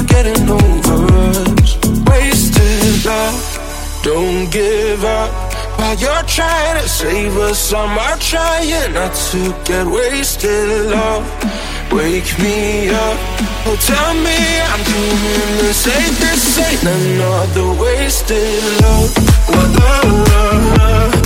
getting over us. Wasted love, don't give up. While you're trying to save us, I'm trying not to get wasted love. Wake me up, oh tell me I'm doing the same. This ain't another wasted love.